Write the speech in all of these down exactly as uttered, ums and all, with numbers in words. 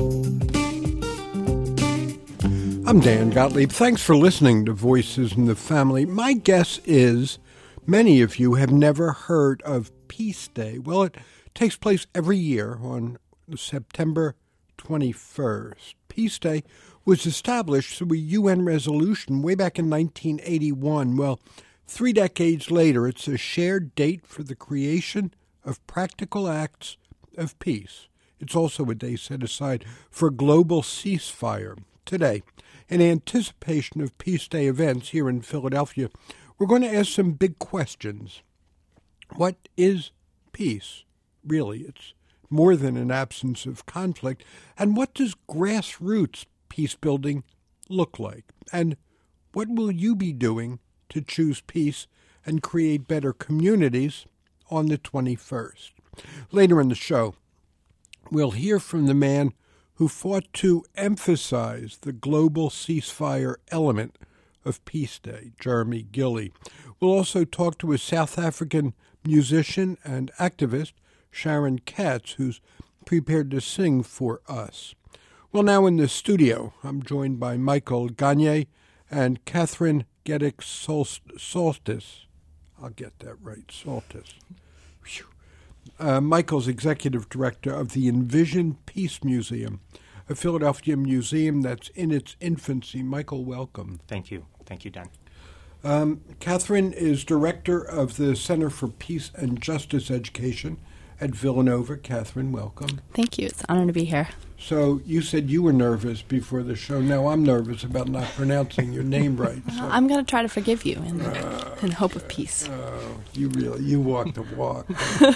I'm Dan Gottlieb. Thanks for listening to Voices in the Family. My guess is many of you have never heard of Peace Day. Well, it takes place every year on September twenty-first. Peace Day was established through a U N resolution way back in nineteen eighty-one. Well, three decades later, it's a shared date for the creation of practical acts of peace. It's also a day set aside for global ceasefire. Today, in anticipation of Peace Day events here in Philadelphia, we're going to ask some big questions. What is peace? Really, it's more than an absence of conflict. And what does grassroots peace building look like? And what will you be doing to choose peace and create better communities on the twenty-first? Later in the show, we'll hear from the man who fought to emphasize the global ceasefire element of Peace Day, Jeremy Gilley. We'll also talk to a South African musician and activist, Sharon Katz, who's prepared to sing for us. Well, now in the studio, I'm joined by Michael Gagne and Catherine Gedich-Soltis. I'll get that right, Soltis. Whew. Uh, Michael's executive director of the Envision Peace Museum, a Philadelphia museum that's in its infancy. Michael, welcome. Thank you. Thank you, Dan. Um, Catherine is director of the Center for Peace and Justice Education at Villanova. Catherine, welcome. Thank you. It's an honor to be here. So you said you were nervous before the show. Now I'm nervous about not pronouncing your name right. Well, So. I'm going to try to forgive you in, uh, in hope of peace. Oh, you really, you walk the walk.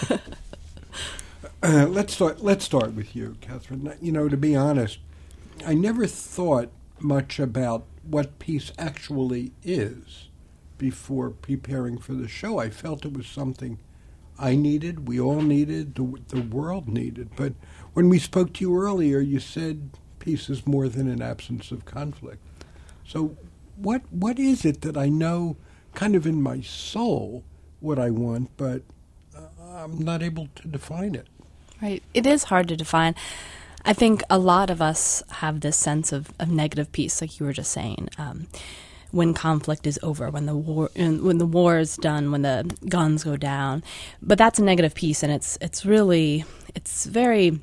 uh, let's start. Let's start with you, Catherine. You know, to be honest, I never thought much about what peace actually is before preparing for the show. I felt it was something I needed, we all needed, the, the world needed. But when we spoke to you earlier, you said peace is more than an absence of conflict. So what what is it that I know kind of in my soul what I want, but uh, I'm not able to define it? Right. It is hard to define. I think a lot of us have this sense of, of negative peace, like you were just saying. Um, when conflict is over, when the war when the war is done, when the guns go down. But that's a negative peace, and it's it's really, it's very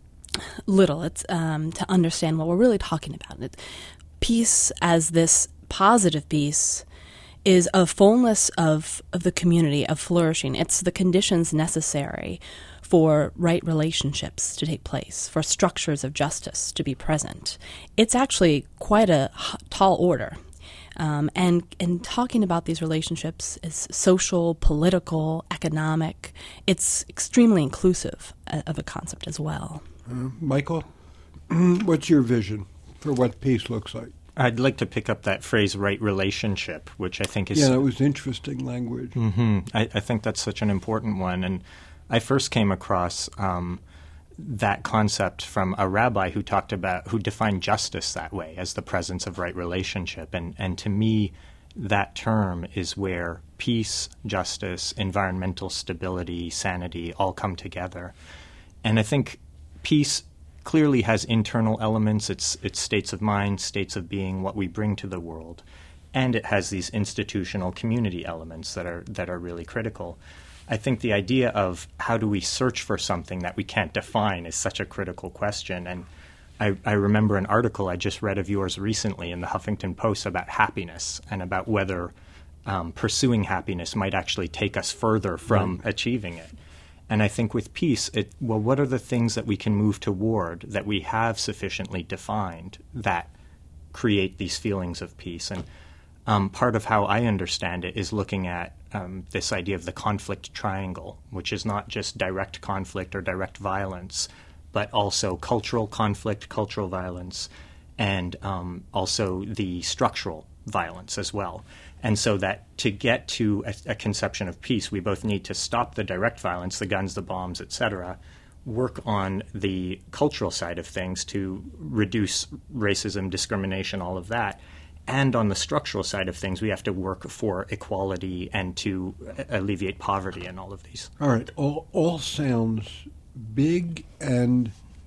little. It's um, to understand what we're really talking about. It, peace as this positive peace is a fullness of, of the community, of flourishing. It's the conditions necessary for right relationships to take place, for structures of justice to be present. It's actually quite a tall order. Um, and, and talking about these relationships is social, political, economic. It's extremely inclusive of a concept as well. Uh, Michael, what's your vision for what peace looks like? I'd like to pick up that phrase, right relationship, which I think is... Yeah, that was interesting language. Mm-hmm. I, I think that's such an important one. And I first came across um, that concept from a rabbi who talked about, who defined justice that way, as the presence of right relationship. And, and to me, that term is where peace, justice, environmental stability, sanity all come together. And I think peace clearly has internal elements. It's, it's states of mind, states of being, what we bring to the world. And it has these institutional community elements that are that are really critical. I think the idea of how do we search for something that we can't define is such a critical question. And I, I remember an article I just read of yours recently in the Huffington Post about happiness and about whether um, pursuing happiness might actually take us further from right. achieving it. And I think with peace, it, well, what are the things that we can move toward that we have sufficiently defined that create these feelings of peace? And um, part of how I understand it is looking at um, this idea of the conflict triangle, which is not just direct conflict or direct violence, but also cultural conflict, cultural violence, and um, also the structural violence as well. And so that to get to a, a conception of peace, we both need to stop the direct violence, the guns, the bombs, et cetera, work on the cultural side of things to reduce racism, discrimination, all of that. And on the structural side of things, we have to work for equality and to alleviate poverty and all of these. All right. All, all sounds big and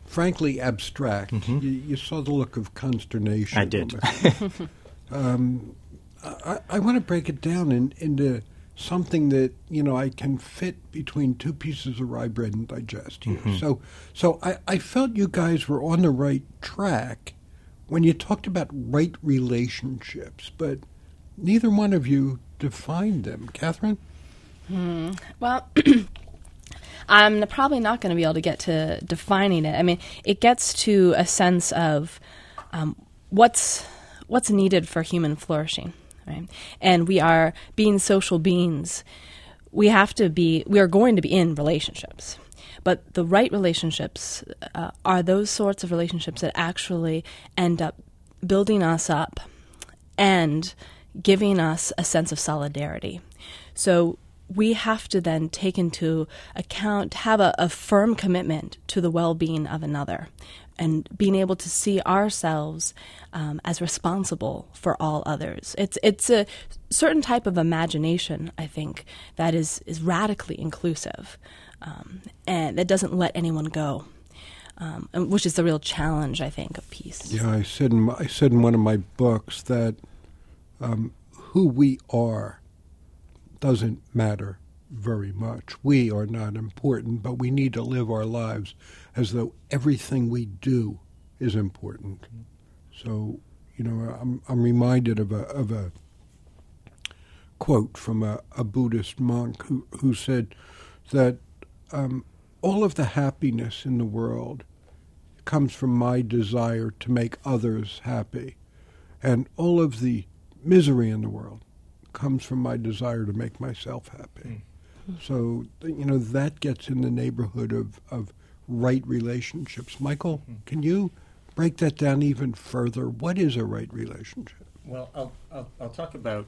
frankly abstract. Mm-hmm. You, you saw the look of consternation. I did. um, I, I want to break it down in, into something that, you know, I can fit between two pieces of rye bread and digest here. Mm-hmm. So, so I, I felt you guys were on the right track when you talked about right relationships, but neither one of you defined them. Catherine? Hmm. Well, I'm probably not going to be able to get to defining it. I mean, it gets to a sense of um, what's what's needed for human flourishing, right? And we are being social beings. We have to be. We are going to be in relationships, but the right relationships uh, are those sorts of relationships that actually end up building us up and giving us a sense of solidarity. So we have to then take into account, have a, a firm commitment to the well-being of another and being able to see ourselves um, as responsible for all others. It's it's a certain type of imagination, I think, that is, is radically inclusive um, and that doesn't let anyone go, um, which is the real challenge, I think, of peace. Yeah, I said in my, I said in one of my books that um, who we are doesn't matter very much. We are not important, but we need to live our lives as though everything we do is important. So, you know, I'm I'm reminded of a of a quote from a, a Buddhist monk who who said that um, all of the happiness in the world comes from my desire to make others happy, and all of the misery in the world comes from my desire to make myself happy. Mm. So, you know, that gets in the neighborhood of, of right relationships. Michael, mm. can you break that down even further? What is a right relationship? Well, I'll, I'll, I'll talk about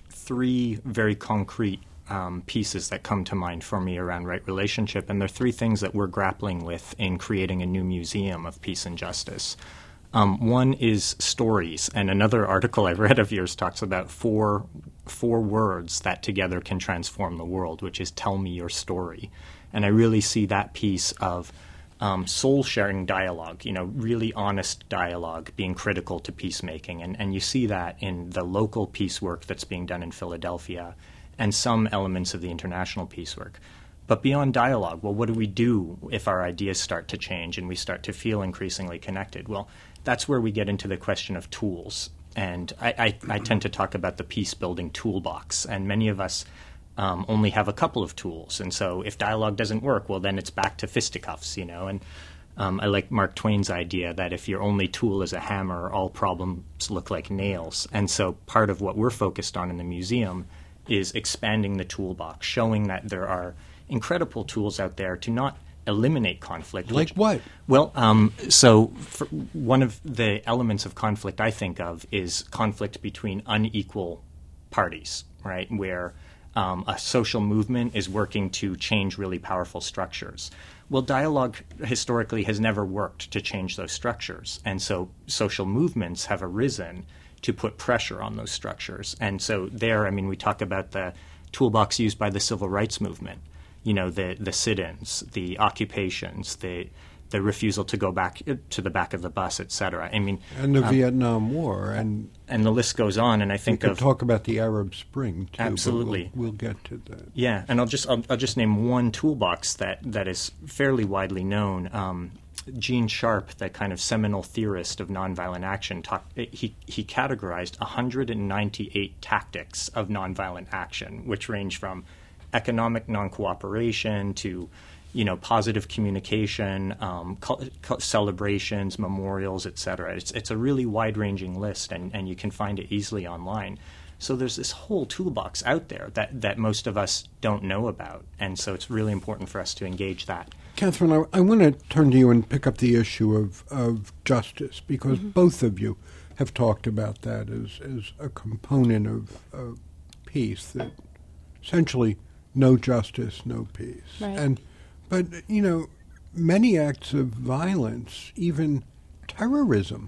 three very concrete um, pieces that come to mind for me around right relationship, and they're three things that we're grappling with in creating a new museum of peace and justice. Um, one is stories, and another article I've read of yours talks about four four words that together can transform the world, which is tell me your story. And I really see that piece of um, soul-sharing dialogue, you know, really honest dialogue being critical to peacemaking. And, and you see that in the local peace work that's being done in Philadelphia and some elements of the international peace work. But beyond dialogue, well, what do we do if our ideas start to change and we start to feel increasingly connected? Well, that's where we get into the question of tools. And I, I, I tend to talk about the peace-building toolbox, and many of us um, only have a couple of tools. And so if dialogue doesn't work, well, then it's back to fisticuffs, you know. And um, I like Mark Twain's idea that if your only tool is a hammer, all problems look like nails. And so part of what we're focused on in the museum is expanding the toolbox, showing that there are incredible tools out there to not eliminate conflict. Like which, what? Well, um, so for one of the elements of conflict I think of is conflict between unequal parties, right, where um, a social movement is working to change really powerful structures. Well, dialogue historically has never worked to change those structures, and so social movements have arisen to put pressure on those structures. And so there, I mean, we talk about the toolbox used by the civil rights movement. You know, the, the sit-ins, the occupations, the the refusal to go back to the back of the bus, et cetera. I mean, and the um, Vietnam War, and and the list goes on. And I think we could of talk about the Arab Spring too. Absolutely, but we'll, we'll get to that. Yeah, and I'll just I'll, I'll just name one toolbox that that is fairly widely known. Um, Gene Sharp, the kind of seminal theorist of nonviolent action, talk, he he categorized one hundred ninety-eight tactics of nonviolent action, which range from economic non-cooperation to, you know, positive communication, um, co- co- celebrations, memorials, et cetera. It's it's a really wide-ranging list, and, and you can find it easily online. So there's this whole toolbox out there that, that most of us don't know about, and so it's really important for us to engage that. Catherine, I, I want to turn to you and pick up the issue of, of justice, because mm-hmm. both of you have talked about that as, as a component of, of peace, that essentially no justice, no peace. Right. And but, you know, many acts of violence, even terrorism,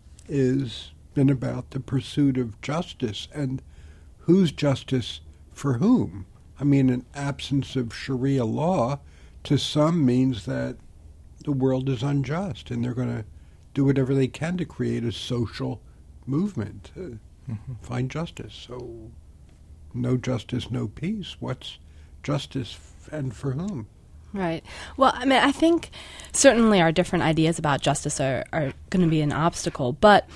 is been about the pursuit of justice. And whose justice for whom? I mean, an absence of Sharia law to some means that the world is unjust, and they're going to do whatever they can to create a social movement to mm-hmm. find justice. So no justice, no peace. What's justice and for whom? Right. Well, I mean, I think certainly our different ideas about justice are, are going to be an obstacle. But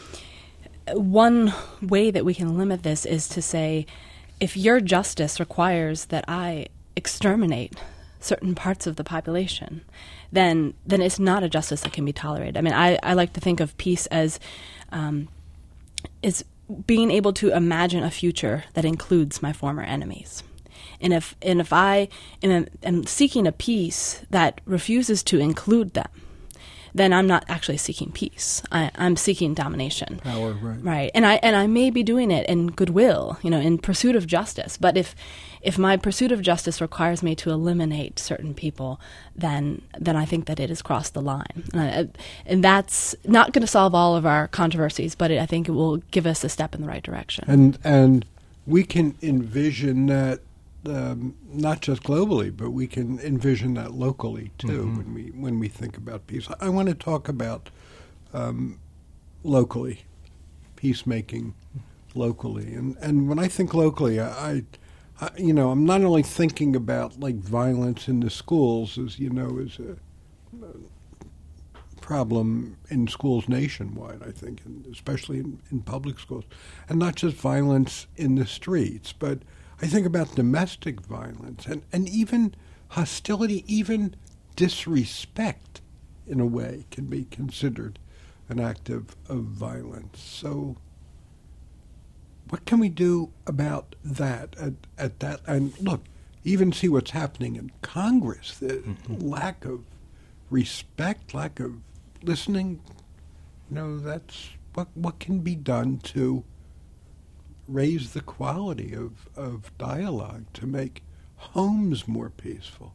one way that we can limit this is to say, if your justice requires that I exterminate certain parts of the population, then then it's not a justice that can be tolerated. I mean, I, I like to think of peace as um, is being able to imagine a future that includes my former enemies. And if and if I am, am seeking a peace that refuses to include them, then I'm not actually seeking peace. I, I'm seeking domination. Power, right. Right. And I and I may be doing it in goodwill, you know, in pursuit of justice. But if if my pursuit of justice requires me to eliminate certain people, then then I think that it has crossed the line. Uh, and that's not going to solve all of our controversies, but it, I think it will give us a step in the right direction. And and we can envision that Um, not just globally, but we can envision that locally too mm-hmm. when we when we think about peace. I, I want to talk about um, locally, peacemaking locally, and and when I think locally, I, I, you know, I'm not only thinking about like violence in the schools, as you know, is a, a problem in schools nationwide. I think, and especially in, in public schools, and not just violence in the streets, but I think about domestic violence and, and even hostility, even disrespect, in a way, can be considered an act of, of violence. So what can we do about that at, at that? And look, even see what's happening in Congress, the mm-hmm. lack of respect, lack of listening. You know, that's what what can be done to raise the quality of, of dialogue to make homes more peaceful.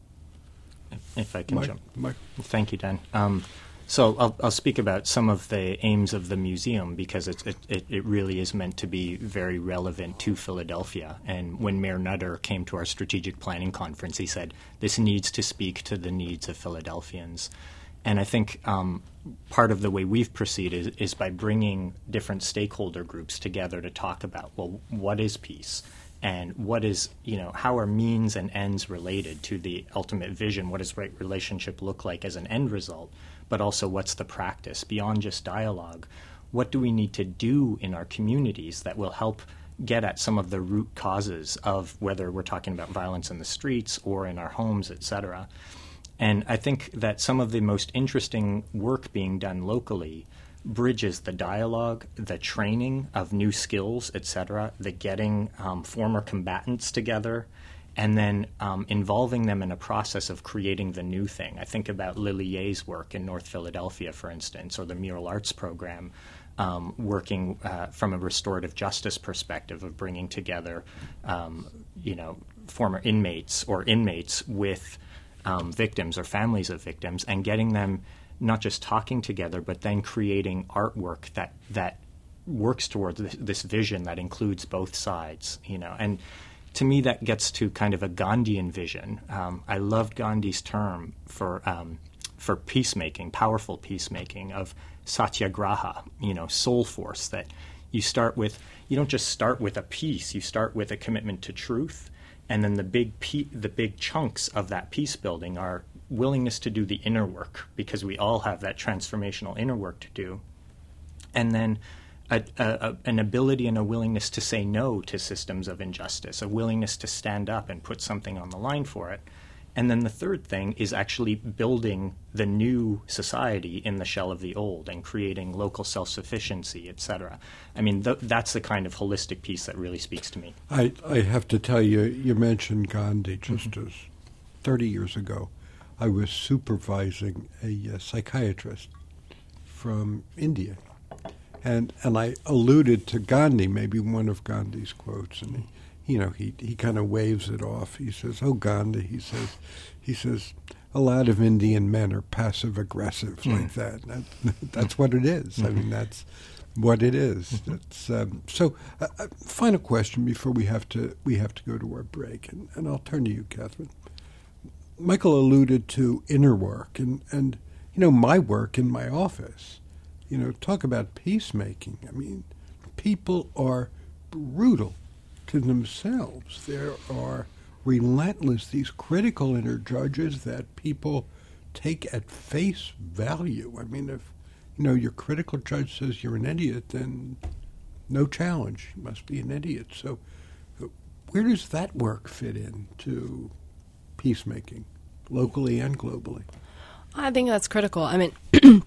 If I can Mike, jump. Mike. Thank you, Dan. Um, so I'll, I'll speak about some of the aims of the museum because it's, it, it, it really is meant to be very relevant to Philadelphia. And when Mayor Nutter came to our strategic planning conference, he said, this needs to speak to the needs of Philadelphians. And I think um, part of the way we've proceeded is, is by bringing different stakeholder groups together to talk about, well, what is peace? And what is, you know, how are means and ends related to the ultimate vision? What does right relationship look like as an end result? But also, what's the practice beyond just dialogue? What do we need to do in our communities that will help get at some of the root causes of whether we're talking about violence in the streets or in our homes, et cetera? And I think that some of the most interesting work being done locally bridges the dialogue, the training of new skills, et cetera, the getting um, former combatants together, and then um, involving them in a process of creating the new thing. I think about Lily Ye's work in North Philadelphia, for instance, or the Mural Arts Program, um, working uh, from a restorative justice perspective of bringing together, um, you know, former inmates or inmates with Um, victims or families of victims, and getting them not just talking together, but then creating artwork that that works towards this, this vision that includes both sides. You know, and to me, that gets to kind of a Gandhian vision. Um, I loved Gandhi's term for um, for peacemaking, powerful peacemaking, of satyagraha. You know, soul force. That you start with. You don't just start with a peace. You start with a commitment to truth. And then the big pe- the big chunks of that peace building are willingness to do the inner work, because we all have that transformational inner work to do. And then a, a, a, an ability and a willingness to say no to systems of injustice, a willingness to stand up and put something on the line for it. And then the third thing is actually building the new society in the shell of the old and creating local self-sufficiency, et cetera. I mean, th- that's the kind of holistic piece that really speaks to me. I, I have to tell you, you mentioned Gandhi just mm-hmm. as thirty years ago. I was supervising a uh, psychiatrist from India, and and I alluded to Gandhi, maybe one of Gandhi's quotes, and he, you know, he he kind of waves it off. He says, "Oh, Gandhi," he says, he says, "a lot of Indian men are passive aggressive mm. like that." that. That's what it is. Mm-hmm. I mean, that's what it is. Mm-hmm. That's um, so. Uh, uh, final question before we have to we have to go to our break, and, and I'll turn to you, Catherine. Michael alluded to inner work, and and you know, my work in my office. You know, talk about peacemaking. I mean, people are brutal to themselves. There are relentless, these critical inner judges that people take at face value. I mean, if, you know, your critical judge says you're an idiot, then no challenge. You must be an idiot. So where does that work fit into peacemaking, locally and globally? I think that's critical. I mean,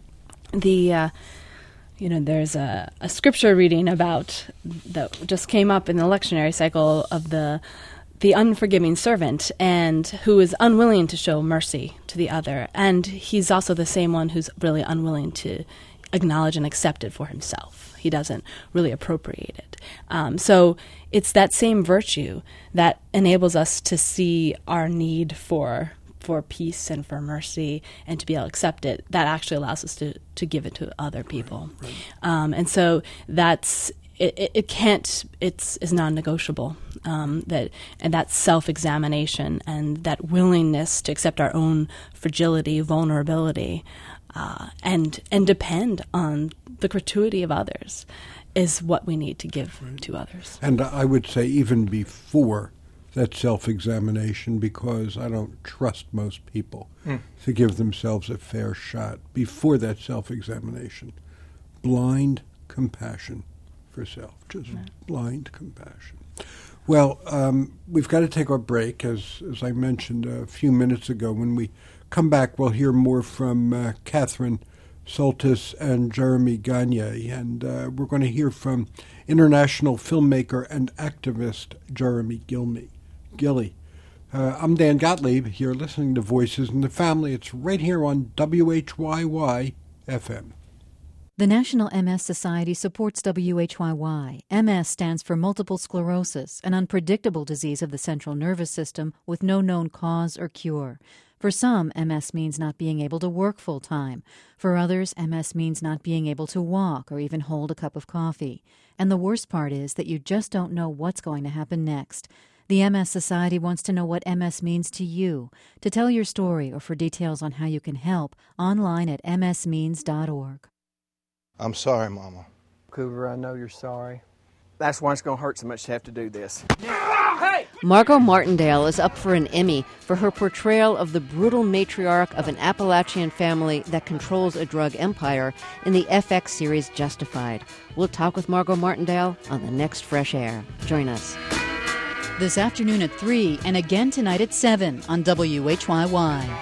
the, uh, you know, there's a, a scripture reading about that just came up in the lectionary cycle of the the unforgiving servant, and who is unwilling to show mercy to the other. And he's also the same one who's really unwilling to acknowledge and accept it for himself. He doesn't really appropriate it. Um, so it's that same virtue that enables us to see our need for for peace and for mercy and to be able to accept it, that actually allows us to, to give it to other people. Right, right. Um, and so that's It, it, it can't, it's, is non-negotiable, um, that, and that self-examination and that willingness to accept our own fragility, vulnerability, uh, and, and depend on the gratuity of others is what we need to give right. to others. And I would say even before that self-examination, because I don't trust most people mm. to give themselves a fair shot, before that self-examination, blind compassion for self, just right. blind compassion. Well, um, we've got to take our break, as as I mentioned a few minutes ago. When we come back, we'll hear more from uh, Catherine Soltis and Jeremy Gagne, and uh, we're going to hear from international filmmaker and activist Jeremy Gilmy. Gilly. Uh, I'm Dan Gottlieb. You're listening to Voices in the Family. It's right here on W H Y Y F M. The National M S Society supports W H Y Y. M S stands for multiple sclerosis, an unpredictable disease of the central nervous system with no known cause or cure. For some, M S means not being able to work full-time. For others, M S means not being able to walk or even hold a cup of coffee. And the worst part is that you just don't know what's going to happen next. The M S Society wants to know what M S means to you. To tell your story or for details on how you can help, online at m s means dot org. I'm sorry, Mama. Coover, I know you're sorry. That's why it's going to hurt so much to have to do this. Hey! Margot Martindale is up for an Emmy for her portrayal of the brutal matriarch of an Appalachian family that controls a drug empire in the F X series Justified. We'll talk with Margot Martindale on the next Fresh Air. Join us. This afternoon at three and again tonight at seven on W H Y Y.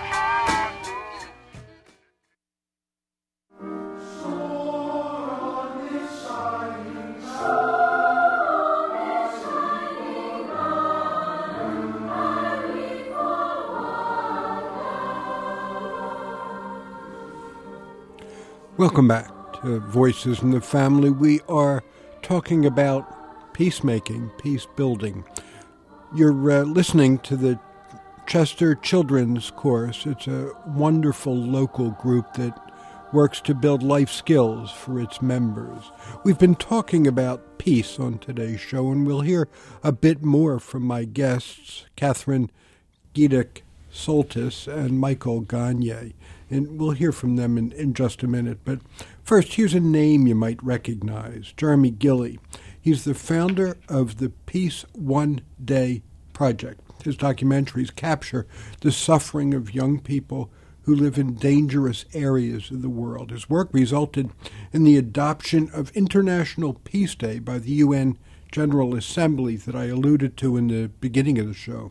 Welcome back to Voices in the Family. We are talking about peacemaking, peace building. You're uh, listening to the Chester Children's Chorus. It's a wonderful local group that works to build life skills for its members. We've been talking about peace on today's show, and we'll hear a bit more from my guests, Catherine Giedek Soltis and Michael Gagne. And we'll hear from them in, in just a minute. But first, here's a name you might recognize, Jeremy Gilly. He's the founder of the Peace One Day Project. His documentaries capture the suffering of young people who live in dangerous areas of the world. His work resulted in the adoption of International Peace Day by the U N General Assembly that I alluded to in the beginning of the show.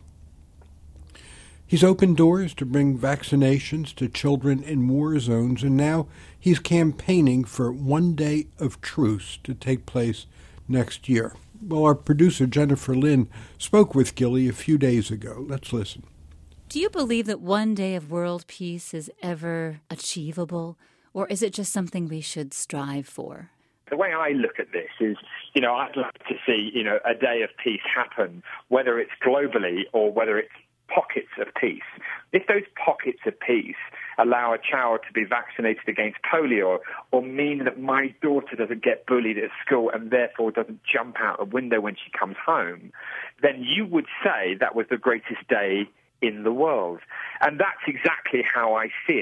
He's opened doors to bring vaccinations to children in war zones, and now he's campaigning for one day of truce to take place next year. Well, our producer, Jennifer Lynn, spoke with Gilly a few days ago. Let's listen. Do you believe that one day of world peace is ever achievable, or is it just something we should strive for? The way I look at this is, you know, I'd like to see, you know, a day of peace happen, whether it's globally or whether it's pockets of peace. If those pockets of peace allow a child to be vaccinated against polio or mean that my daughter doesn't get bullied at school and therefore doesn't jump out a window when she comes home, then you would say that was the greatest day in the world. And that's exactly how I see it.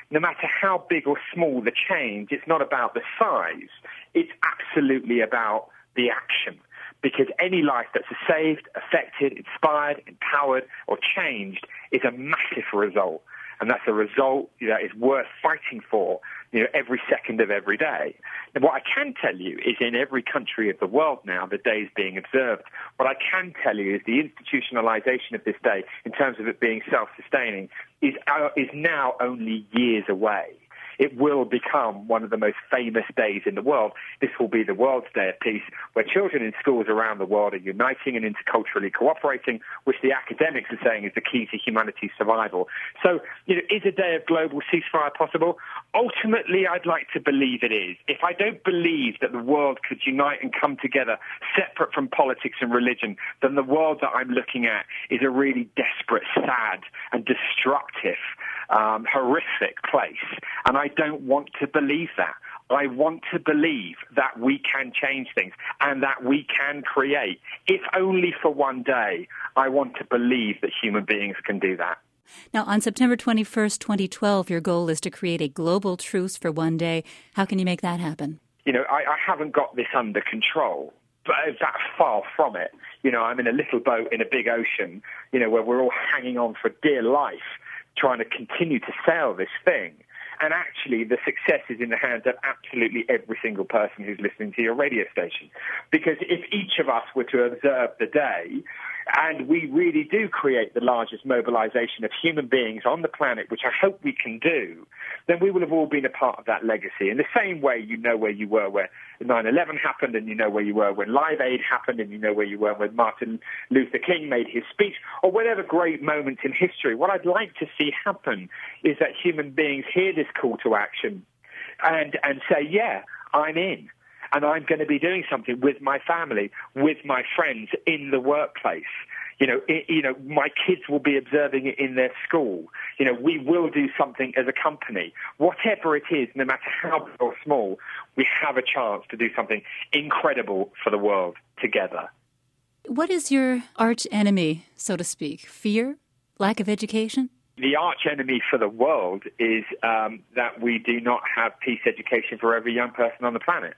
no matter how big or small the change, it's not about the size. It's absolutely about the action. Because any life that's saved, affected, inspired, empowered, or changed is a massive result. And that's a result that is worth fighting for, you know, every second of every day. And what I can tell you is in every country of the world now, the day is being observed. What I can tell you is the institutionalization of this day, in terms of it being self-sustaining, is, uh, is now only years away. It will become one of the most famous days in the world. This will be the World's Day of Peace, where children in schools around the world are uniting and interculturally cooperating, which the academics are saying is the key to humanity's survival. So, you know, is a day of global ceasefire possible? Ultimately, I'd like to believe it is. If I don't believe that the world could unite and come together separate from politics and religion, then the world that I'm looking at is a really desperate, sad, and destructive, um, horrific place. And I I don't want to believe that. I want to believe that we can change things and that we can create. If only for one day, I want to believe that human beings can do that. Now, on September twenty-first, twenty twelve, your goal is to create a global truce for one day. How can you make that happen? You know, I, I haven't got this under control, but that far from it. You know, I'm in a little boat in a big ocean, you know, where we're all hanging on for dear life, trying to continue to sail this thing. And actually, the success is in the hands of absolutely every single person who's listening to your radio station. Because if each of us were to observe the day, and we really do create the largest mobilization of human beings on the planet, which I hope we can do, then we will have all been a part of that legacy. In the same way, you know where you were when nine eleven happened, and you know where you were when Live Aid happened, and you know where you were when Martin Luther King made his speech, or whatever great moments in history. What I'd like to see happen is that human beings hear this call to action and, and say, yeah, I'm in. And I'm going to be doing something with my family, with my friends, in the workplace. You know, it, you know, my kids will be observing it in their school. You know, we will do something as a company. Whatever it is, no matter how big or small, we have a chance to do something incredible for the world together. What is your arch enemy, so to speak? Fear? Lack of education? The arch enemy for the world is um, that we do not have peace education for every young person on the planet.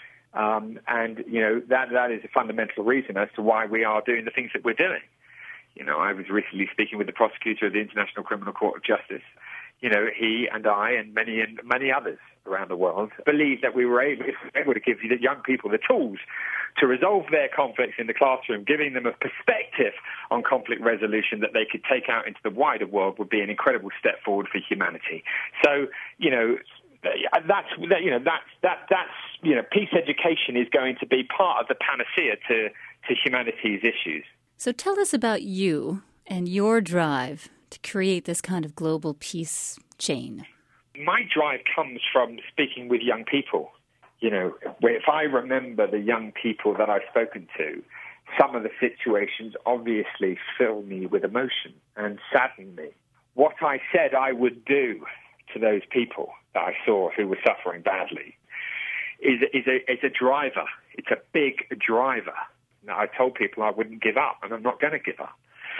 Um, and, you know, that that is a fundamental reason as to why we are doing the things that we're doing. You know, I was recently speaking with the prosecutor of the International Criminal Court of Justice. You know, he and I and many and many others around the world believe that we were able, if we were able to give the young people the tools to resolve their conflicts in the classroom, giving them a perspective on conflict resolution that they could take out into the wider world would be an incredible step forward for humanity. So, you know, That's you know that's that that's you know peace education is going to be part of the panacea to to humanity's issues. So tell us about you and your drive to create this kind of global peace chain. My drive comes from speaking with young people. You know, if I remember the young people that I've spoken to, some of the situations obviously fill me with emotion and sadden me. What I said I would do to those people that I saw who were suffering badly is, is, a, is a driver. It's a big driver. Now, I told people I wouldn't give up, and I'm not going to give up.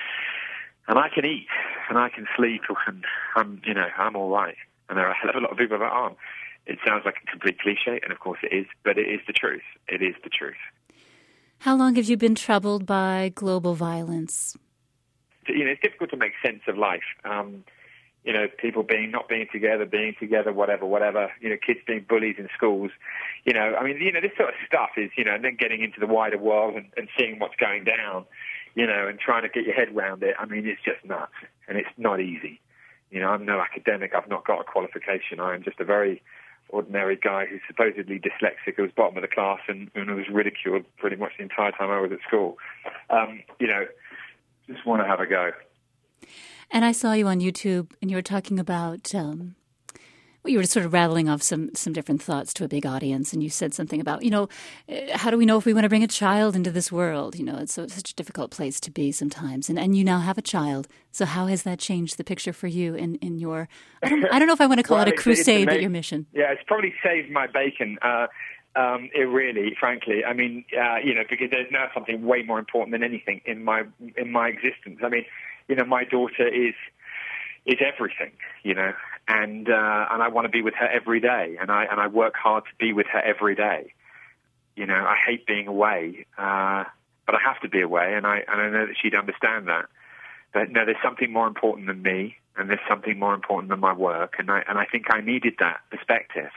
And I can eat, and I can sleep, and I'm, you know, I'm all right. And there are a hell of a lot of people that aren't. It sounds like a complete cliche, and of course it is, but it is the truth. It is the truth. How long have you been troubled by global violence? You know, it's difficult to make sense of life. Um, You know, people being not being together, being together, whatever, whatever. You know, kids being bullied in schools. You know, I mean, you know, this sort of stuff is, you know, and then getting into the wider world and, and seeing what's going down, you know, and trying to get your head around it. I mean, it's just nuts, and it's not easy. You know, I'm no academic. I've not got a qualification. I am just a very ordinary guy who's supposedly dyslexic, who was bottom of the class and, and who was ridiculed pretty much the entire time I was at school. Um, you know, just want to have a go. And I saw you on YouTube, and you were talking about, um, well, you were sort of rattling off some, some different thoughts to a big audience, and you said something about, you know, how do we know if we want to bring a child into this world? You know, it's, so, it's such a difficult place to be sometimes. And, and you now have a child. So how has that changed the picture for you in, in your, I don't, I don't know if I want to call well, it a crusade, but your mission? Yeah, it's probably saved my bacon. Uh, um, it really, frankly, I mean, uh, you know, because there's now something way more important than anything in my in my existence. I mean, you know, my daughter is is everything, you know, and uh, and I want to be with her every day, and I and I work hard to be with her every day. You know, I hate being away, uh, but I have to be away, and I and I know that she'd understand that. But no, there's something more important than me, and there's something more important than my work, and I and I think I needed that perspective.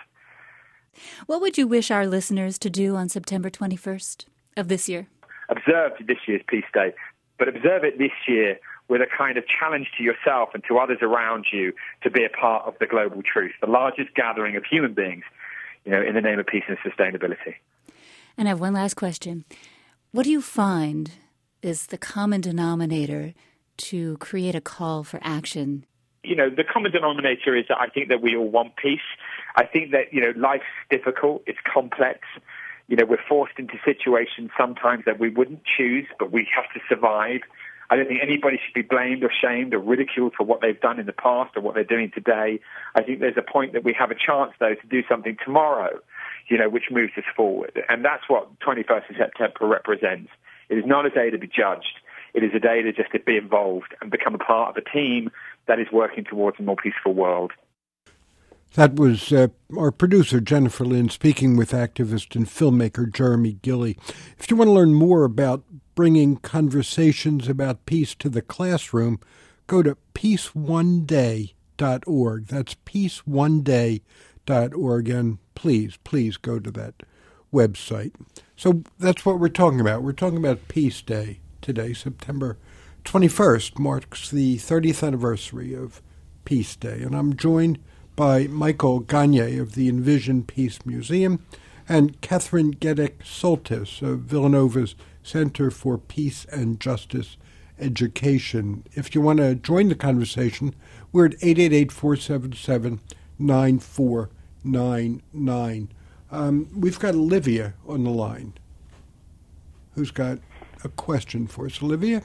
What would you wish our listeners to do on September twenty-first of this year? Observe this year's Peace Day, but observe it this year with a kind of challenge to yourself and to others around you to be a part of the global truth, the largest gathering of human beings, you know, in the name of peace and sustainability. And I have one last question. What do you find is the common denominator to create a call for action? You know, the common denominator is that I think that we all want peace. I think that, you know, life's difficult, it's complex. You know, we're forced into situations sometimes that we wouldn't choose, but we have to survive. I don't think anybody should be blamed or shamed or ridiculed for what they've done in the past or what they're doing today. I think there's a point that we have a chance, though, to do something tomorrow, you know, which moves us forward. And that's what twenty-first of September represents. It is not a day to be judged. It is a day to just to be involved and become a part of a team that is working towards a more peaceful world. That was uh, our producer, Jennifer Lynn, speaking with activist and filmmaker Jeremy Gilley. If you want to learn more about bringing conversations about peace to the classroom, go to peace one day dot org. That's peace one day dot org. And please, please go to that website. So that's what we're talking about. We're talking about Peace Day today. September twenty-first marks the thirtieth anniversary of Peace Day. And I'm joined by Michael Gagne of the Envision Peace Museum and Catherine Gedek-Soltis of Villanova's Center for Peace and Justice Education. If you want to join the conversation, we're at eight eight eight, four seven seven, nine four nine nine. Um, we've got Olivia on the line who's got a question for us. Olivia?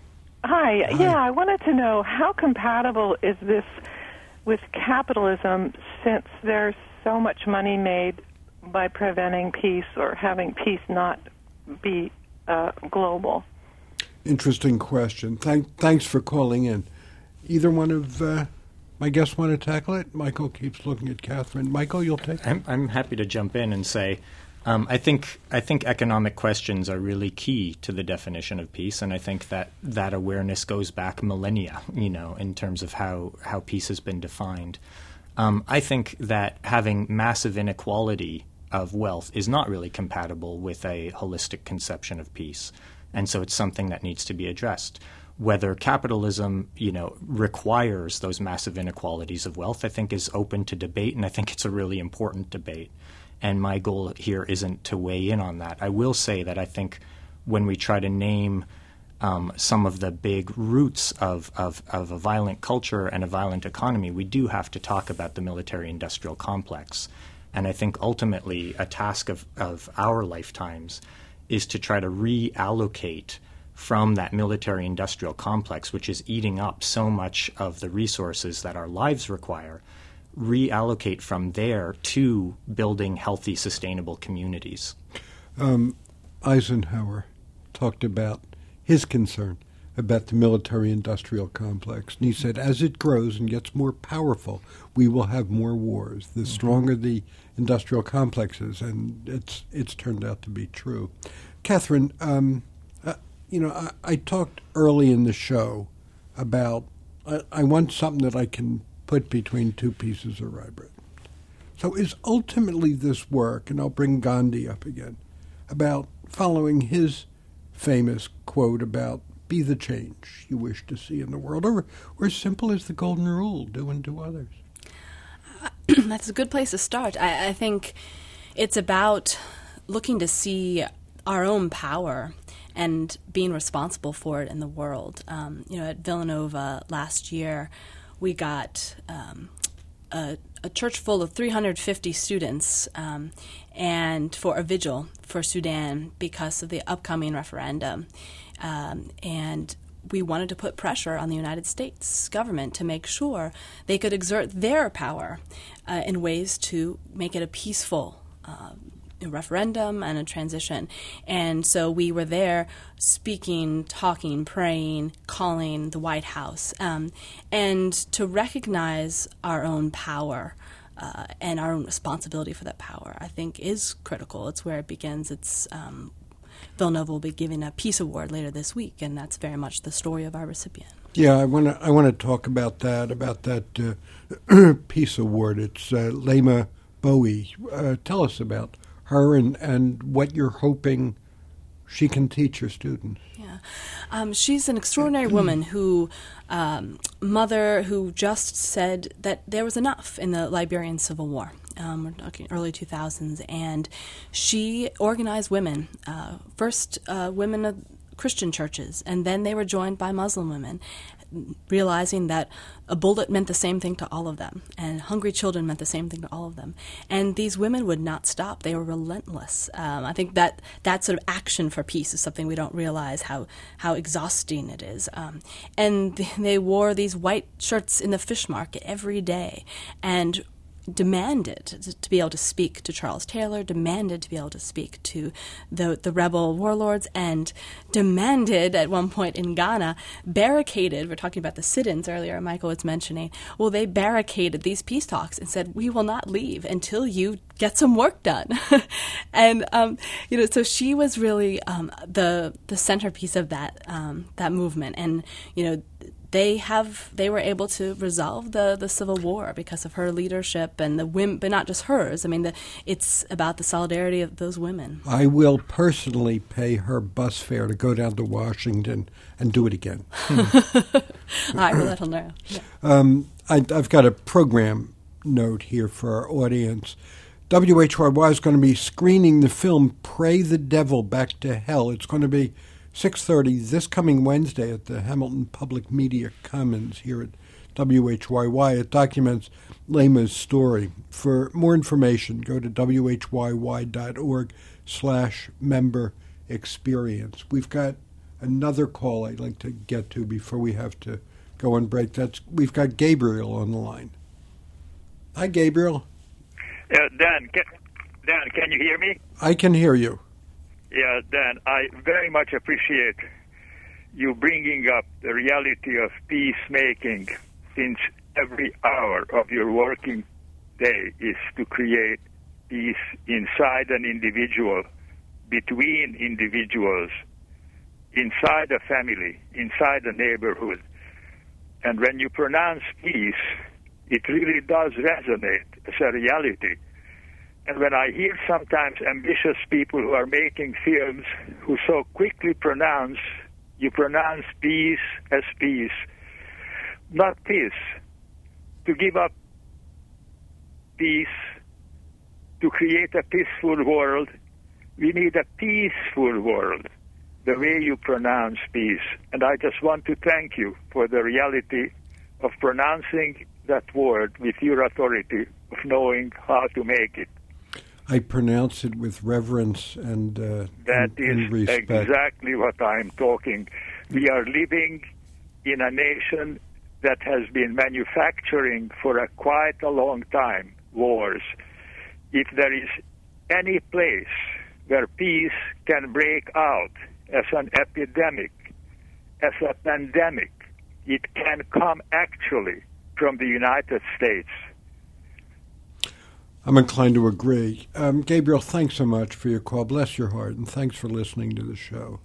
Hi. Hi. Yeah, I wanted to know how compatible is this with capitalism, since there's so much money made by preventing peace or having peace not be uh, global? Interesting question. Thank, thanks for calling in. Either one of uh, my guests want to tackle it? Michael keeps looking at Catherine. Michael, you'll take it? I'm, I'm happy to jump in and say, um, I think I think economic questions are really key to the definition of peace, and I think that that awareness goes back millennia, you know, in terms of how, how peace has been defined. Um, I think that having massive inequality of wealth is not really compatible with a holistic conception of peace, and so it's something that needs to be addressed. Whether capitalism, you know, requires those massive inequalities of wealth, I think is open to debate, and I think it's a really important debate. And my goal here isn't to weigh in on that. I will say that I think when we try to name um, some of the big roots of, of, of a violent culture and a violent economy, we do have to talk about the military-industrial complex. And I think ultimately a task of, of our lifetimes is to try to reallocate from that military-industrial complex, which is eating up so much of the resources that our lives require, reallocate from there to building healthy, sustainable communities. Um, Eisenhower talked about his concern about the military-industrial complex. And he said, as it grows and gets more powerful, we will have more wars. The stronger the industrial complex is, and it's it's turned out to be true. Catherine, um, uh, you know, I, I talked early in the show about I, I want something that I can put between two pieces of rye bread. So is ultimately this work, and I'll bring Gandhi up again, about following his famous quote about be the change you wish to see in the world, or, or as simple as the golden rule, do unto others? Uh, that's a good place to start. I, I think it's about looking to see our own power and being responsible for it in the world. Um, you know, at Villanova last year, we got um, a, a church full of three hundred fifty students um, and for a vigil for Sudan because of the upcoming referendum. Um, and we wanted to put pressure on the United States government to make sure they could exert their power uh, in ways to make it a peaceful uh, a referendum and a transition. And so we were there speaking, talking, praying, calling the White House, um, and to recognize our own power uh, and our own responsibility for that power, I think, is critical. It's where it begins. It's um, Villanova will be giving a Peace Award later this week, and that's very much the story of our recipient. Yeah, I want to I want to talk about that, about that uh, Peace Award. It's uh, Lema Bowie. Uh, tell us about her and, and what you're hoping she can teach your students. Yeah, um, she's an extraordinary woman who, um, mother who just said that there was enough in the Liberian Civil War. Um, we're talking early two thousands, and she organized women, uh, first uh, women of Christian churches, and then they were joined by Muslim women, realizing that a bullet meant the same thing to all of them, and hungry children meant the same thing to all of them. And these women would not stop. They were relentless. Um, I think that that sort of action for peace is something we don't realize how, how exhausting it is. Um, and they wore these white shirts in the fish market every day, and demanded to be able to speak to Charles Taylor, demanded to be able to speak to the the rebel warlords, and demanded at one point in Ghana, barricaded, we're talking about the sit-ins earlier, Michael was mentioning, well, they barricaded these peace talks and said, we will not leave until you get some work done. and, um, you know, so she was really um, the the centerpiece of that um, that movement. And, you know, They have. They were able to resolve the, the Civil War because of her leadership and the women, but not just hers. I mean, the, it's about the solidarity of those women. I will personally pay her bus fare to go down to Washington and do it again. I will let her know. Yeah. Um, I, I've got a program note here for our audience. W H Y Y is going to be screening the film Pray the Devil Back to Hell. It's going to be six thirty this coming Wednesday at the Hamilton Public Media Commons here at W H Y Y. It documents Lema's story. For more information, go to W H Y Y dot org slash member experience. We've got another call I'd like to get to before we have to go on break. That's We've got Gabriel on the line. Hi, Gabriel. Uh, Dan, can, Dan, can you hear me? I can hear you. Yeah, Dan, I very much appreciate you bringing up the reality of peacemaking, since every hour of your working day is to create peace inside an individual, between individuals, inside a family, inside a neighborhood. And when you pronounce peace, it really does resonate as a reality. And when I hear sometimes ambitious people who are making films who so quickly pronounce, you pronounce peace as peace, not peace. To give up peace, to create a peaceful world, we need a peaceful world, the way you pronounce peace. And I just want to thank you for the reality of pronouncing that word with your authority, of knowing how to make it. I pronounce it with reverence and uh, That and, and is respect. exactly what I'm talking. We are living in a nation that has been manufacturing for a quite a long time wars. If there is any place where peace can break out as an epidemic, as a pandemic, it can come actually from the United States. I'm inclined to agree. Um, Gabriel, thanks so much for your call. Bless your heart, and thanks for listening to the show.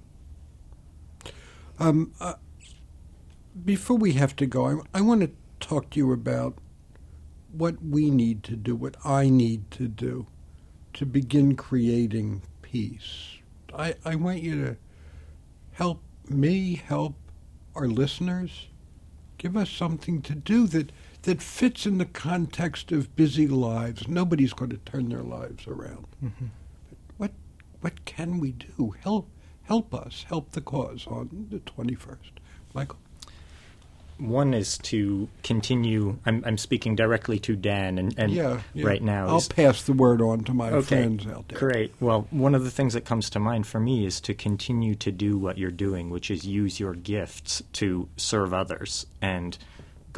Um, uh, before we have to go, I, I want to talk to you about what we need to do, what I need to do to begin creating peace. I, I want you to help me, help our listeners, give us something to do that that fits in the context of busy lives. Nobody's going to turn their lives around. Mm-hmm. What what can we do? Help help us, help the cause on the twenty-first. Michael? One is to continue, I'm, I'm speaking directly to Dan and, and yeah, yeah. right now. I'll is, pass the word on to my okay, friends out there. Great. Well, one of the things that comes to mind for me is to continue to do what you're doing, which is use your gifts to serve others and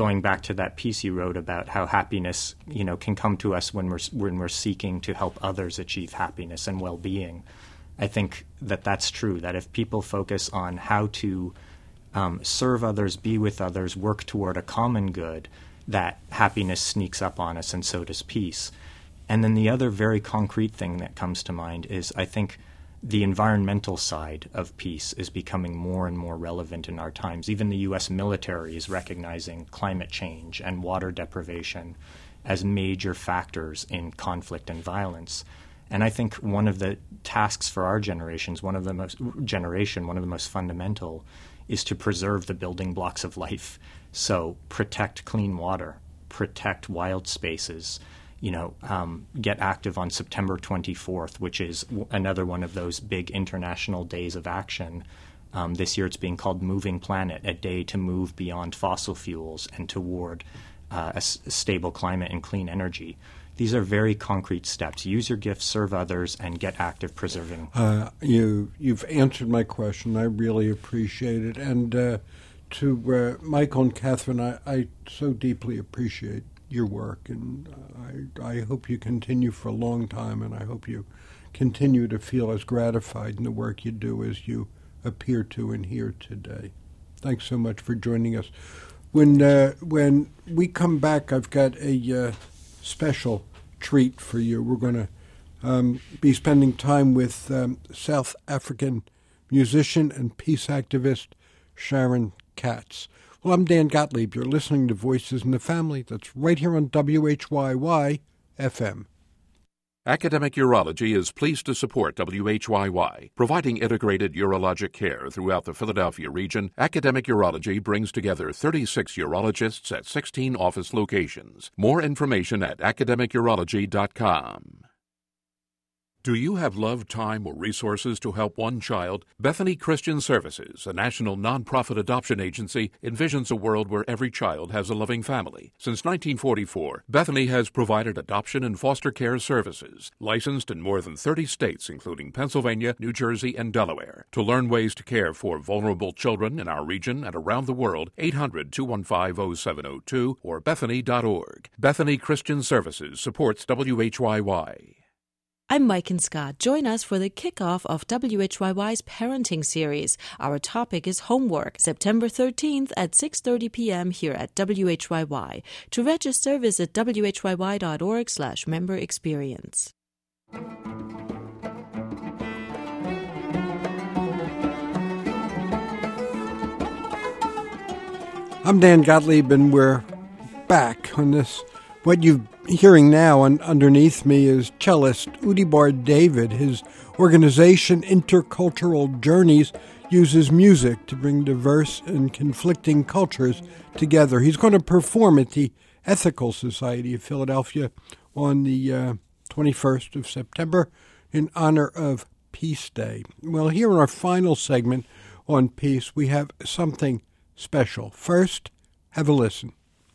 going back to that piece you wrote about how happiness, you know, can come to us when we're when we're seeking to help others achieve happiness and well-being. I think that that's true, that if people focus on how to um, serve others, be with others, work toward a common good, that happiness sneaks up on us, and so does peace. And then the other very concrete thing that comes to mind is I think the environmental side of peace is becoming more and more relevant in our times. Even the U S military is recognizing climate change and water deprivation as major factors in conflict and violence. And I think one of the tasks for our generations, one of the most generation, one of the most fundamental, is to preserve the building blocks of life. So protect clean water, protect wild spaces, you know, um, get active on September twenty-fourth, which is w- another one of those big international days of action. Um, this year it's being called Moving Planet, a day to move beyond fossil fuels and toward uh, a, s- a stable climate and clean energy. These are very concrete steps. Use your gifts, serve others, and get active preserving. Uh, you, you've answered my question. I really appreciate it. And uh, to uh, Michael and Catherine, I, I so deeply appreciate your work, and I, I hope you continue for a long time, and I hope you continue to feel as gratified in the work you do as you appear to and here today. Thanks so much for joining us. When uh, when we come back, I've got a uh, special treat for you. We're going to um, be spending time with um, South African musician and peace activist Sharon Katz. Well, I'm Dan Gottlieb. You're listening to Voices in the Family. That's right here on W H Y Y F M. Academic Urology is pleased to support W H Y Y. Providing integrated urologic care throughout the Philadelphia region, Academic Urology brings together thirty-six urologists at sixteen office locations. More information at academic urology dot com. Do you have love, time, or resources to help one child? Bethany Christian Services, a national nonprofit adoption agency, envisions a world where every child has a loving family. Since nineteen forty-four, Bethany has provided adoption and foster care services, licensed in more than thirty states, including Pennsylvania, New Jersey, and Delaware. To learn ways to care for vulnerable children in our region and around the world, eight hundred, two one five, oh seven oh two or bethany dot org. Bethany Christian Services supports W H Y Y. I'm Mike and Scott. Join us for the kickoff of W H Y Y's parenting series. Our topic is homework, September thirteenth at six thirty p.m. here at W H Y Y. To register, visit w h y y dot org slash member experience. I'm Dan Gottlieb, and we're back on this. What you're hearing now on, underneath me is cellist Udibar David. His organization, Intercultural Journeys, uses music to bring diverse and conflicting cultures together. He's going to perform at the Ethical Society of Philadelphia on the uh, twenty-first of September in honor of Peace Day. Well, here in our final segment on peace, we have something special. First, have a listen.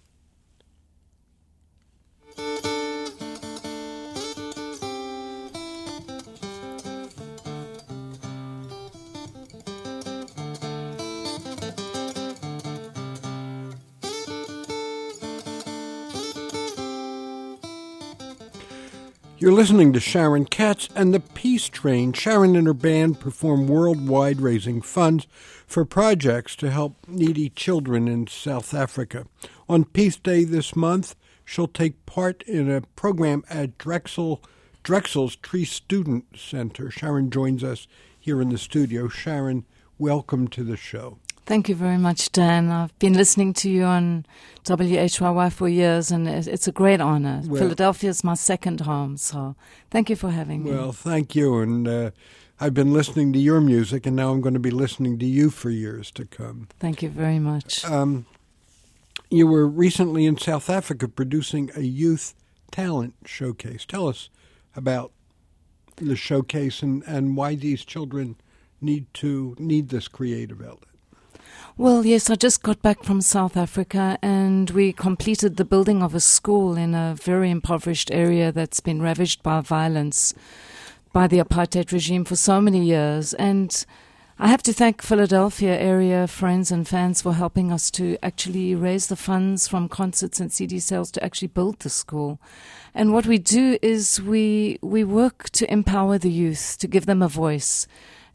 You're listening to Sharon Katz and the Peace Train. Sharon and her band perform worldwide, raising funds for projects to help needy children in South Africa. On Peace Day this month, she'll take part in a program at Drexel, Drexel's Tree Student Center. Sharon joins us here in the studio. Sharon, welcome to the show. Thank you very much, Dan. I've been listening to you on W H Y Y for years, and it's a great honor. Well, Philadelphia is my second home, so thank you for having me. Well, thank you, and uh, I've been listening to your music, and now I'm going to be listening to you for years to come. Thank you very much. Um, you were recently in South Africa producing a youth talent showcase. Tell us about the showcase and, and why these children need to need this creative outlet. Well, yes, I just got back from South Africa, and we completed the building of a school in a very impoverished area that's been ravaged by violence by the apartheid regime for so many years. And I have to thank Philadelphia area friends and fans for helping us to actually raise the funds from concerts and C D sales to actually build the school. And what we do is we we work to empower the youth, to give them a voice.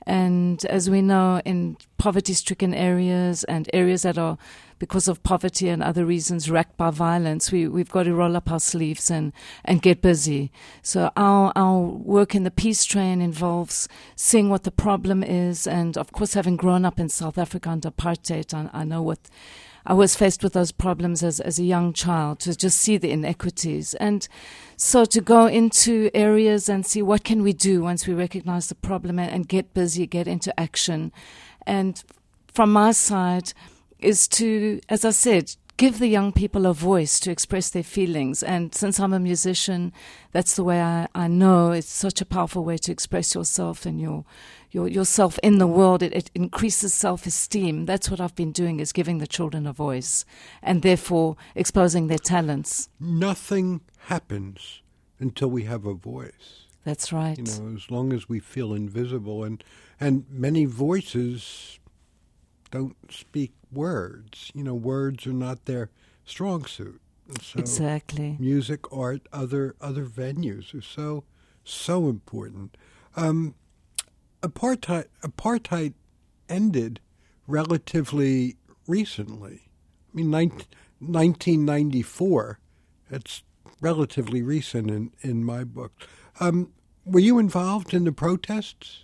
And as we know, in poverty-stricken areas and areas that are, because of poverty and other reasons, racked by violence, we, we've got to roll up our sleeves and, and get busy. So our, our work in the Peace Train involves seeing what the problem is. And, of course, having grown up in South Africa under apartheid, I, I know what I was faced with those problems as, as a young child, to just see the inequities. And so to go into areas and see what can we do once we recognize the problem and, and get busy, get into action. And from my side is to, as I said, give the young people a voice to express their feelings. And since I'm a musician, that's the way I, I know it's such a powerful way to express yourself and your your yourself in the world. It, it increases self-esteem. That's what I've been doing, is giving the children a voice and therefore exposing their talents. Nothing happens until we have a voice. That's right. You know, as long as we feel invisible. And, and many voices don't speak words. You know, words are not their strong suit. And so exactly. Music, art, other other venues are so, so important. Um, apartheid, apartheid ended relatively recently. I mean, nineteen ninety-four, it's relatively recent in, in my book. Um, were you involved in the protests?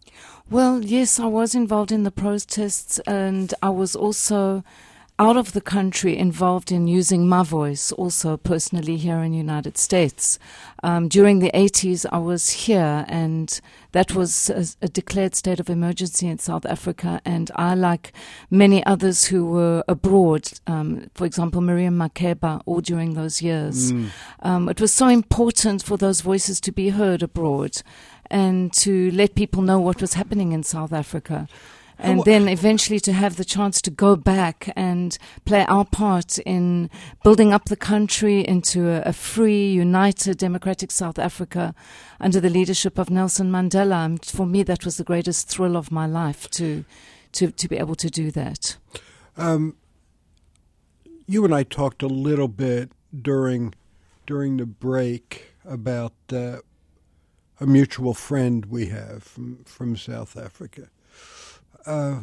Well, yes, I was involved in the protests, and I was also out of the country involved in using my voice also personally here in the United States. Um, during the eighties, I was here, and that was a, a declared state of emergency in South Africa, and I, like many others who were abroad, um, for example, Miriam Makeba, all during those years, mm. um, it was so important for those voices to be heard abroad and to let people know what was happening in South Africa. And then eventually to have the chance to go back and play our part in building up the country into a, a free, united, democratic South Africa under the leadership of Nelson Mandela. And for me, that was the greatest thrill of my life, to to, to be able to do that. Um, you and I talked a little bit during during the break about uh, a mutual friend we have from, from South Africa. Uh,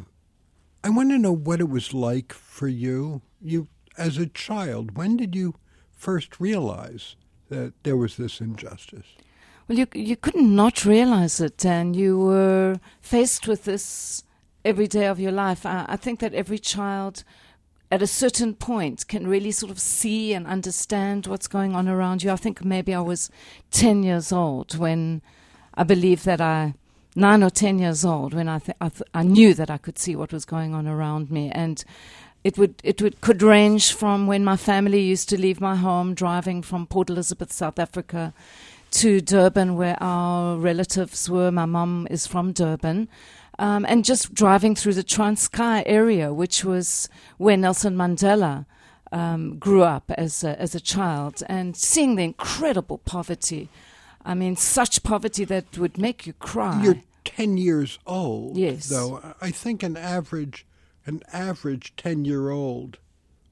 I want to know what it was like for you, you as a child. When did you first realize that there was this injustice? Well, you you couldn't not realize it, and you were faced with this every day of your life. I, I think that every child at a certain point can really sort of see and understand what's going on around you. I think maybe I was ten years old when I believe that I... Nine or ten years old, when I th- I, th- I knew that I could see what was going on around me, and it would it would could range from when my family used to leave my home, driving from Port Elizabeth, South Africa, to Durban, where our relatives were. My mum is from Durban, um, and just driving through the Transkei area, which was where Nelson Mandela um, grew up as a, as a child, and seeing the incredible poverty. I mean, such poverty that would make you cry. You're ten years old. Yes. Though I think an average, an average ten-year-old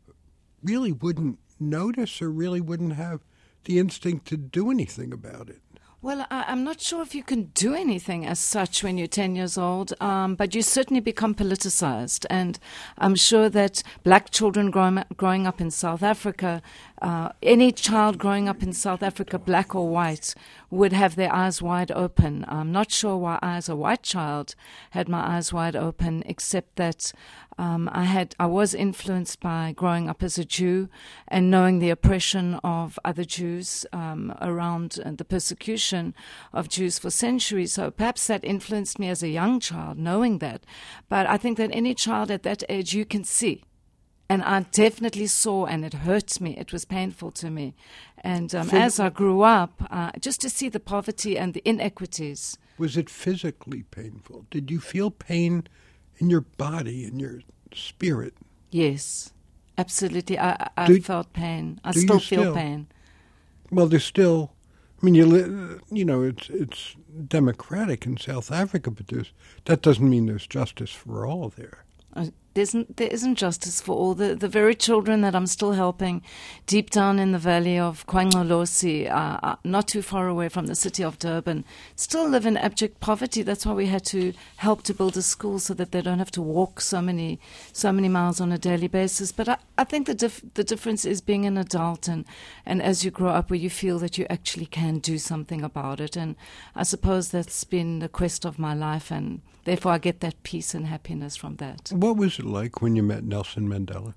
really wouldn't notice or really wouldn't have the instinct to do anything about it. Well, I, I'm not sure if you can do anything as such when you're ten years old, um, but you certainly become politicized. And I'm sure that black children growing, growing up in South Africa, uh, any child growing up in South Africa, black or white, would have their eyes wide open. I'm not sure why I, as a white child, had my eyes wide open, except that Um, I had, I was influenced by growing up as a Jew and knowing the oppression of other Jews um, around uh, the persecution of Jews for centuries. So perhaps that influenced me as a young child, knowing that. But I think that any child at that age you can see. And I definitely saw, and it hurt me. It was painful to me. And um, Phys- as I grew up, uh, just to see the poverty and the inequities. Was it physically painful? Did you feel pain in your body, in your spirit? Yes, absolutely. I, I do, felt pain. I still feel still? pain. Well, there's still I mean, you li- you know, it's it's democratic in South Africa, but there's, that doesn't mean there's justice for all there. Uh, there isn't, there isn't justice for all. The, the very children that I'm still helping deep down in the valley of Kwangolosi, uh, uh, not too far away from the city of Durban, still live in abject poverty. That's why we had to help to build a school so that they don't have to walk so many so many miles on a daily basis. But I, I think the dif- the difference is being an adult and, and as you grow up where you feel that you actually can do something about it. And I suppose that's been the quest of my life, and therefore I get that peace and happiness from that. What was it like when you met Nelson Mandela?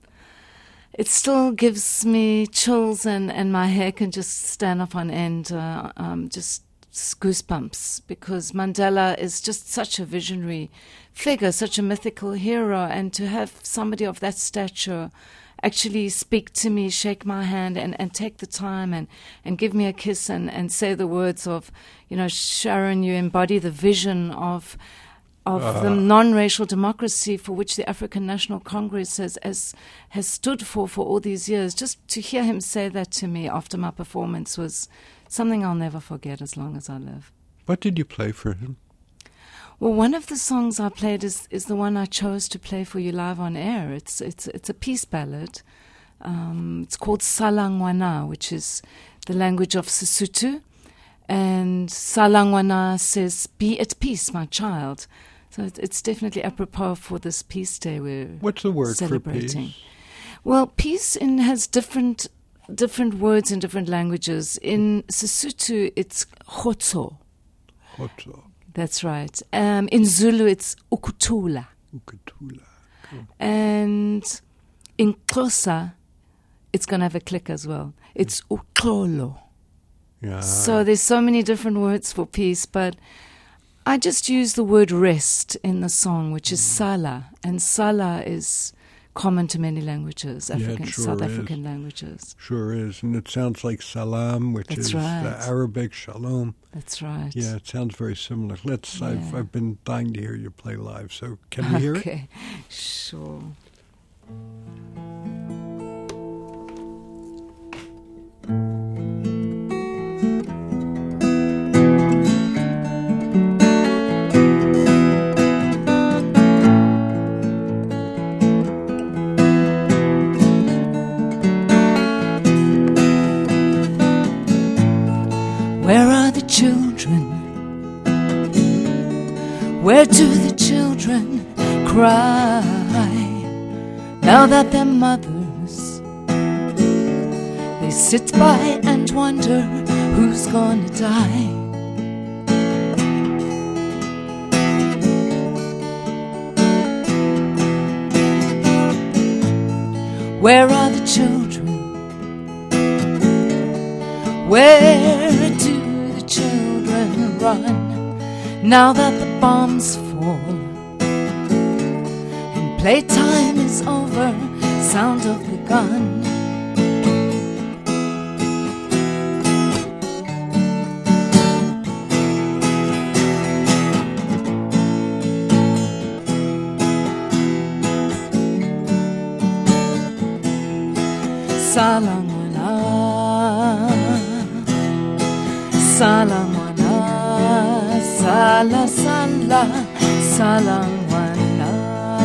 It still gives me chills, and, and my hair can just stand up on end, uh, um, just goosebumps, because Mandela is just such a visionary figure, such a mythical hero, and to have somebody of that stature actually speak to me, shake my hand, and, and take the time and, and give me a kiss and, and say the words of, you know, Sharon, you embody the vision of of uh. the non-racial democracy for which the African National Congress has, has has stood for for all these years. Just to hear him say that to me after my performance was something I'll never forget as long as I live. What did you play for him? Well, one of the songs I played is, is the one I chose to play for you live on air. It's it's it's a peace ballad. Um, it's called Salangwana, which is the language of Sesotho. And Salangwana says, "Be at peace, my child." So it, it's definitely apropos for this Peace Day we're What's the word celebrating. for peace? Well, peace in, has different different words in different languages. In Sesotho, it's Khotso. Khotso. That's right. Um, in Zulu, it's Ukuthula. Ukuthula. Cool. And in Xhosa, it's going to have a click as well. It's Uxolo. Yeah. So there's so many different words for peace, but I just use the word rest in the song, which is Sala. And Sala is common to many languages, African, yeah, sure South is. African languages. Sure is. And it sounds like salam, which That's is right. the Arabic shalom. That's right. Yeah, it sounds very similar. Let's. Yeah. I've, I've been dying to hear you play live, so can we hear it? Okay, sure. Where are the children? Where do the children cry now that their mothers, they sit by and wonder who's gonna die? Where are the children? Where do the children run now that the bombs fall and playtime is over? Sound of the gun. Salangwana, Salangwana, Sala Sala, Salangwana,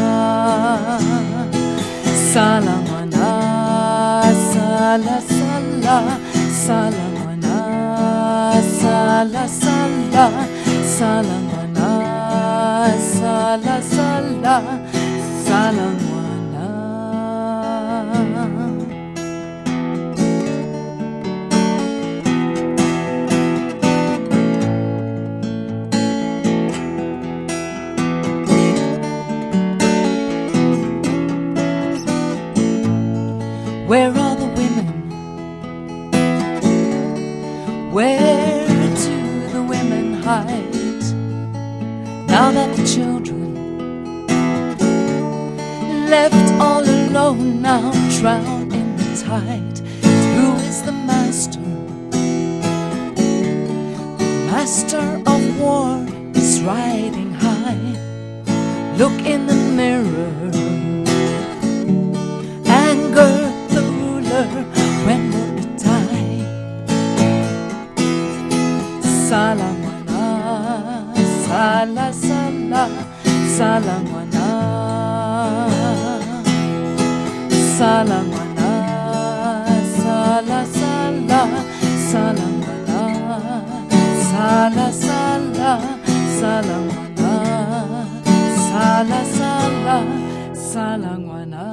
Salangwana, Sala Sala, Salangwana, Sala Sala, Salangwana, Sala Sala, Salangwana. Where are the women? Where do the women hide now that the children left all alone now drown in the tide? Who is the master? The master of war is riding high. Look in the mirror. Anger when will it die? sala sala salangwana salangwana sala sala salangwana sala sala salangwana sala sala salangwana.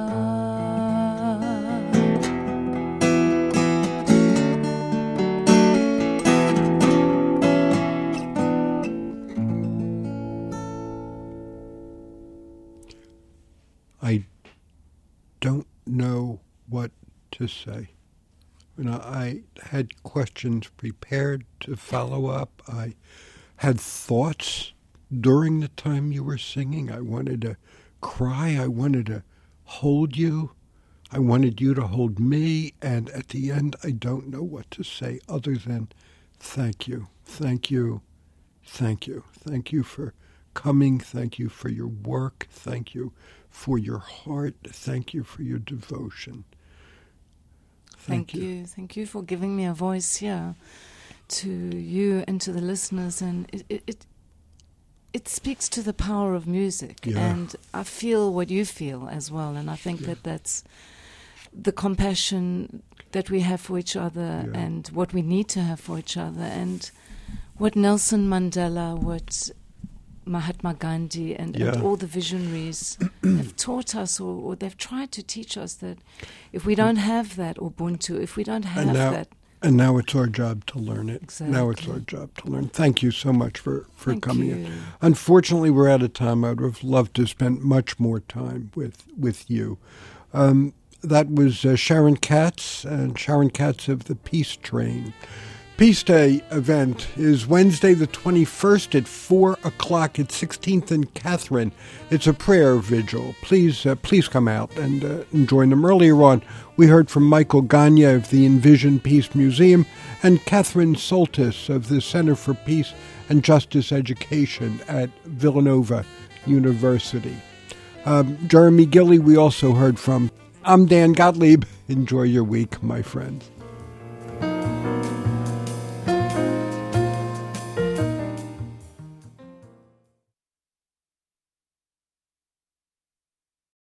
I don't know what to say. You know, I had questions prepared to follow up. I had thoughts during the time you were singing. I wanted to cry. I wanted to hold you. I wanted you to hold me. And at the end, I don't know what to say other than thank you, thank you, thank you. Thank you for coming. Thank you for your work. Thank you for your heart. Thank you for your devotion. Thank, Thank you. you. Thank you for giving me a voice here to you and to the listeners. And it it, it, it speaks to the power of music. Yeah. And I feel what you feel as well. And I think yeah. that that's the compassion that we have for each other yeah. and what we need to have for each other. And what Nelson Mandela, what Mahatma Gandhi and, yeah. and all the visionaries have taught us, or, or they've tried to teach us, that if we don't have that Ubuntu, if we don't have and now, that... And now it's our job to learn it. Exactly. Now it's our job to learn. Thank you so much for, for Thank coming you. in. Unfortunately, we're out of time. I would have loved to spend much more time with, with you. Um, that was uh, Sharon Katz, and Sharon Katz of the Peace Train. Peace Day event is Wednesday the twenty-first at four o'clock at sixteenth and Catherine. It's a prayer vigil. Please uh, please come out and, uh, and join them. Earlier on, we heard from Michael Gagne of the Envision Peace Museum and Catherine Soltis of the Center for Peace and Justice Education at Villanova University. Um, Jeremy Gilley we also heard from. I'm Dan Gottlieb. Enjoy your week, my friends.